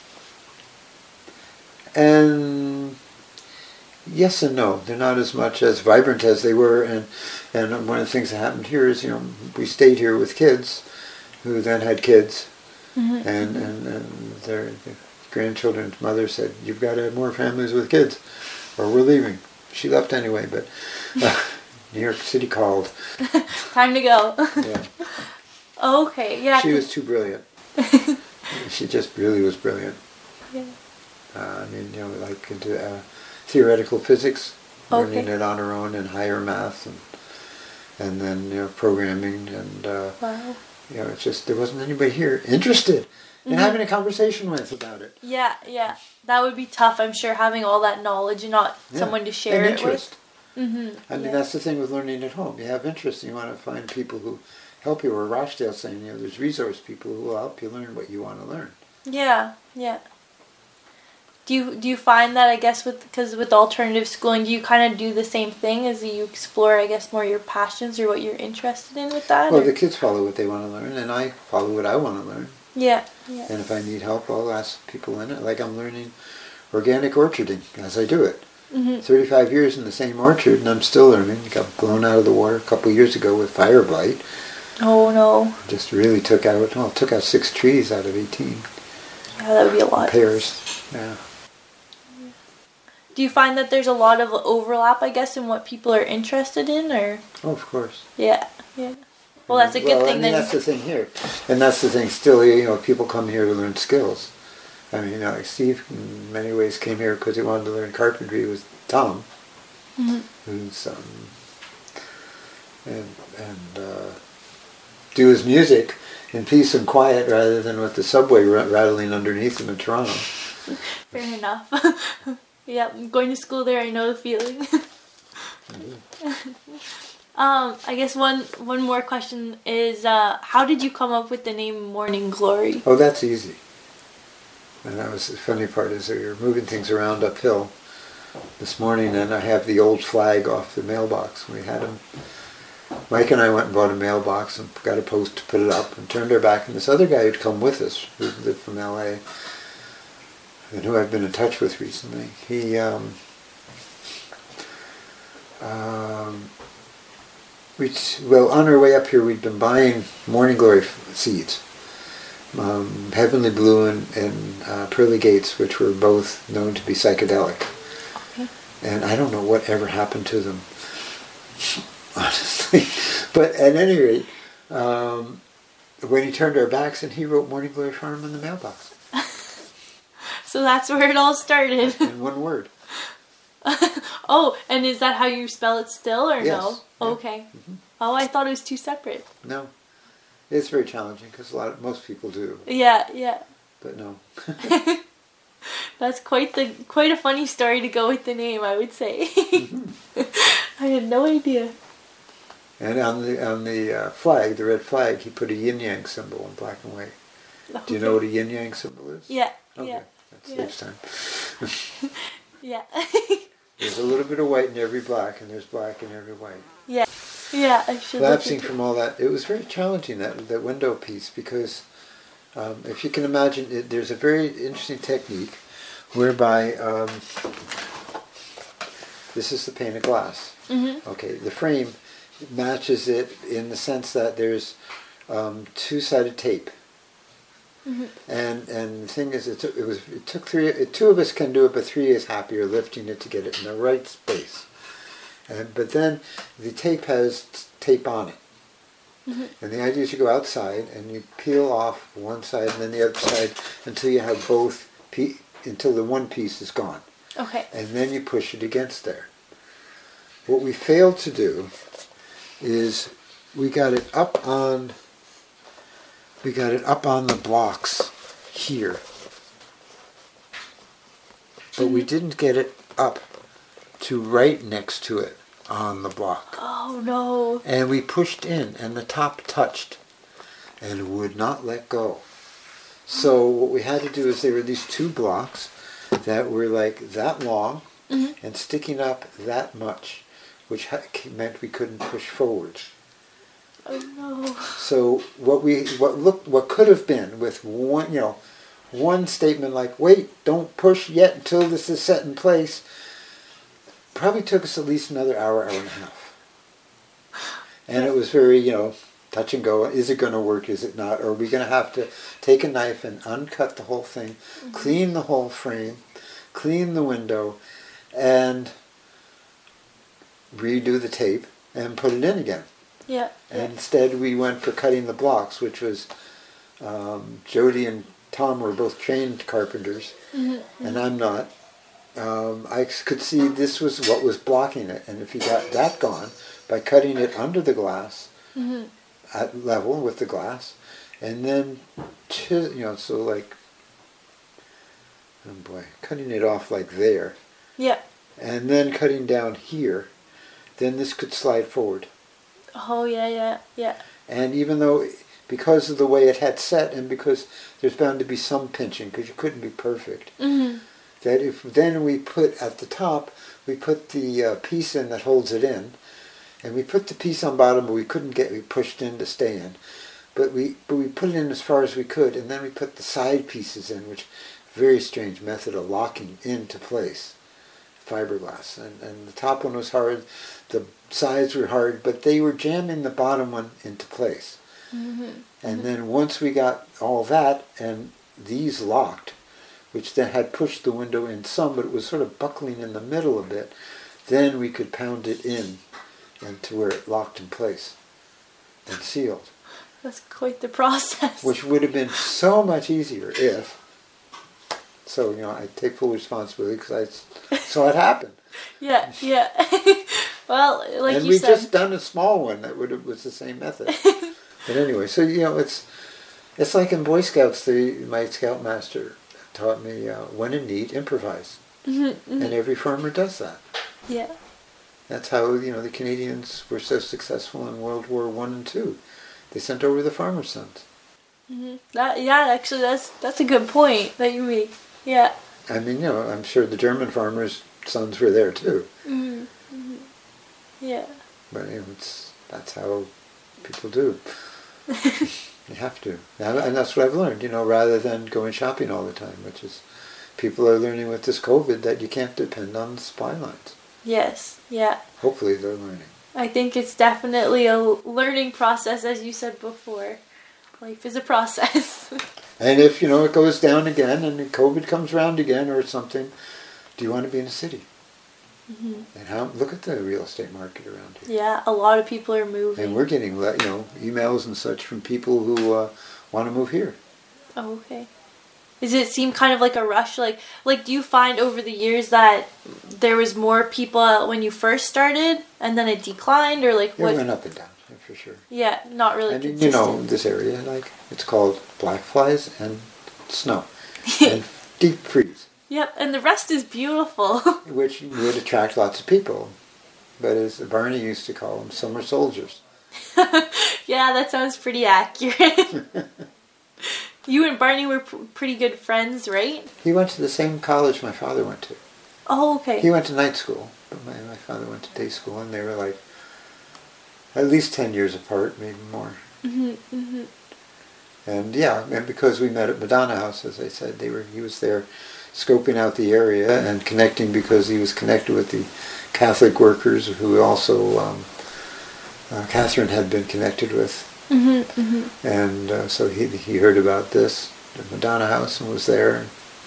and yes and no. They're not as much as vibrant as they were. And, and one of the things that happened here is, you know, we stayed here with kids who then had kids. Mm-hmm. And, and, and their the grandchildren's mother said, "You've got to have more families with kids, or we're leaving." She left anyway, but uh, New York City called. Time to go. Yeah. Oh, okay, yeah. She was too brilliant. She just really was brilliant. Yeah. Uh, I mean, you know, like into uh, theoretical physics, okay. learning it on her own, and higher math, and and then, you know, programming, and uh, wow. you know, it's just there wasn't anybody here interested in mm-hmm. having a conversation with about it. Yeah, yeah, that would be tough. I'm sure, having all that knowledge and not yeah. someone to share and it interest. with. Mm-hmm. I mean, yeah. that's the thing with learning at home. You have interest, and you want to find people who help you. Or Rochdale saying, you know, there's resource people who will help you learn what you want to learn. Yeah, yeah. Do you do you find that, I guess, with because with alternative schooling, do you kind of do the same thing as you explore, I guess, more your passions or what you're interested in with that? Well, or? the kids follow what they want to learn, and I follow what I want to learn. Yeah, yeah. And if I need help, I'll ask people in it. Like I'm learning organic orcharding as I do it. Mm-hmm. thirty-five years in the same orchard, and I'm still learning. Got blown out of the water a couple of years ago with fire blight. Oh no! Just really took out. Well, took out six trees out of eighteen. Yeah, that would be a lot. Pears. Yeah. Do you find that there's a lot of overlap, I guess, in what people are interested in, or? Oh, of course. Yeah, yeah. Well, that's a good well, thing. I mean, then. That's the thing here, and that's the thing. Still, you know, people come here to learn skills. I mean, you know, like Steve, in many ways, came here because he wanted to learn carpentry with Tom, mm-hmm. who's um, and and uh, do his music in peace and quiet rather than with the subway rattling underneath him in Toronto. Fair enough. Yeah, going to school there, I know the feeling. Mm-hmm. um, I guess one one more question is, uh, how did you come up with the name Morning Glory? Oh, that's easy. And that was the funny part is that we were moving things around uphill this morning, and I have the old flag off the mailbox. We had them. Mike and I went and bought a mailbox and got a post to put it up, and turned our back. And this other guy who'd come with us, who lived from L A, and who I've been in touch with recently, he, um, um, we, well, on our way up here, we'd been buying Morning Glory seeds, um, Heavenly Blue and, and uh, Pearly Gates, which were both known to be psychedelic. Okay. And I don't know whatever happened to them, honestly. But at any rate, um, when he turned our backs, and he wrote Morning Glory Farm in the mailbox. So that's where it all started. In one word. Oh, and is that how you spell it still, or yes. no? Yeah. Okay. Mm-hmm. Oh, I thought it was two separate. No. It's very challenging because a lot of, most people do. Yeah, yeah. But no. That's quite the quite a funny story to go with the name, I would say. Mm-hmm. I had no idea. And on the on the uh, flag, the red flag, he put a yin yang symbol in black and white. Okay. Do you know what a yin yang symbol is? Yeah. Okay. Yeah. That yeah. saves time. Yeah. There's a little bit of white in every black, and there's black in every white. Yeah. Yeah, I should. Lapsing from all that, it was very challenging, that that window piece, because um, if you can imagine, it, there's a very interesting technique whereby um, this is the pane of glass. Mm-hmm. Okay, the frame matches it in the sense that there's um, two-sided tape. Mm-hmm. And and the thing is, it took, it was it took three. It, two of us can do it, but three is happier lifting it to get it in the right space. And but then the tape has t- tape on it, mm-hmm. and the idea is you go outside and you peel off one side and then the other side until you have both pe- until the one piece is gone. Okay. And then you push it against there. What we failed to do is we got it up on. We got it up on the blocks here. But we didn't get it up to right next to it on the block. Oh no. And we pushed in and the top touched and would not let go. So what we had to do is there were these two blocks that were like that long mm-hmm. and sticking up that much, which ha- meant we couldn't push forward. Oh no. So what we what looked what could have been with one you know one statement like, wait, don't push yet until this is set in place, probably took us at least another hour, hour and a half. And it was very, you know, touch and go. Is it going to work? Is it not? Or are we going to have to take a knife and uncut the whole thing, mm-hmm. clean the whole frame, clean the window, and redo the tape and put it in again? Yeah. And yeah. instead we went for cutting the blocks, which was um, Jody and Tom were both trained carpenters, mm-hmm. and I'm not. Um, I could see this was what was blocking it, and if you got that gone by cutting it under the glass mm-hmm. at level with the glass, and then chis- you know, so like, oh boy, cutting it off like there, yeah, and then cutting down here, then this could slide forward. Oh, yeah, yeah, yeah. And even though, because of the way it had set, and because there's bound to be some pinching, because you couldn't be perfect, mm-hmm. that if then we put at the top, we put the uh, piece in that holds it in, and we put the piece on bottom, but we couldn't get it pushed in to stay in. But we but we put it in as far as we could, and then we put the side pieces in, which very strange method of locking into place fiberglass. And, and the top one was hard, the sides were hard, but they were jamming the bottom one into place. Mm-hmm. And mm-hmm. then once we got all that and these locked, which then had pushed the window in some, but it was sort of buckling in the middle a bit, then we could pound it in and to where it locked in place and sealed. That's quite the process. Which would have been so much easier if, so, you know, I take full responsibility because I saw it happen. Yeah, yeah. Well, like and you we said. just done a small one that would have, was the same method. But anyway, so, you know, it's it's like in Boy Scouts, the, my Scoutmaster taught me, uh, when in need, improvise. Mm-hmm, mm-hmm. And every farmer does that. Yeah. That's how, you know, the Canadians were so successful in World War One and Two. They sent over the farmers' sons. Mm-hmm. That, yeah, actually, that's that's a good point that you make. Yeah. I mean, you know, I'm sure the German farmers' sons were there too. Mm-hmm. Mm-hmm. Yeah. But you know, it's that's how people do. You have to, and that's what I've learned. You know, rather than going shopping all the time, which is, people are learning with this COVID that you can't depend on the supply lines. Yes. Yeah. Hopefully, they're learning. I think it's definitely a learning process, as you said before. Life is a process. And if, you know, it goes down again and COVID comes around again or something, do you want to be in a city? Mm-hmm. And how? Look at the real estate market around here. Yeah, a lot of people are moving. And we're getting, you know, emails and such from people who uh, want to move here. Oh, okay. Does it seem kind of like a rush? Like, like, do you find over the years that there was more people when you first started, and then it declined, or like it what? It went up and down, for sure. Yeah, not really. And consistent. you know, this area, like, it's called black flies and snow and deep freeze. Yep, and the rest is beautiful. Which would attract lots of people, but as Barney used to call them, summer soldiers. Yeah, that sounds pretty accurate. You and Barney were p- pretty good friends, right? He went to the same college my father went to. Oh, okay. He went to night school, but my, my father went to day school, and they were like at least ten years apart, maybe more. Mm-hmm, mm-hmm. And yeah, and because we met at Madonna House, as I said, they were he was there scoping out the area and connecting because he was connected with the Catholic workers who also um, uh, Catherine had been connected with. Mm-hmm, mm-hmm. And uh, so he he heard about this at Madonna House and was there.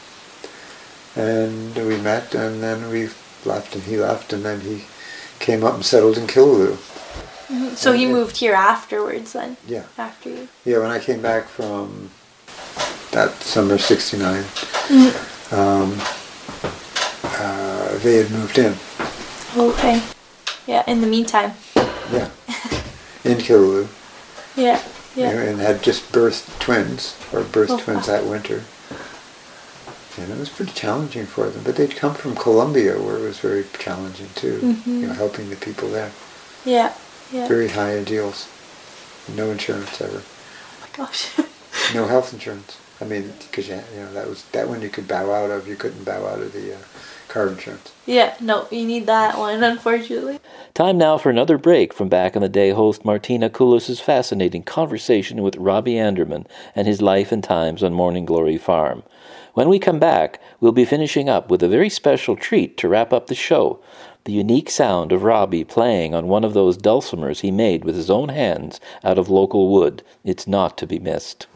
And we met, and then we left, and he left, and then he came up and settled in Killaloe. Mm-hmm. So he moved here afterwards then? Yeah. After you? Yeah, when I came back from that summer sixty-nine, Mm-hmm. um, uh, they had moved in. Okay. Yeah, in the meantime. Yeah. In Killaloe. Yeah, yeah. And had just birthed twins, or birthed Oh, twins wow. that winter. And it was pretty challenging for them. But they'd come from Colombia, where it was very challenging too. Mm-hmm. You know, helping the people there. Yeah, yeah. Very high ideals. No insurance ever. Oh my gosh. No health insurance. I mean, because you, you know that was that one you could bow out of. You couldn't bow out of the uh, car insurance. Yeah, no, you need that one, unfortunately. Time now for another break from Back in the Day host Martina Koulis' fascinating conversation with Robbie Anderman and his life and times on Morning Glory Farm. When we come back, we'll be finishing up with a very special treat to wrap up the show, the unique sound of Robbie playing on one of those dulcimers he made with his own hands out of local wood. It's not to be missed.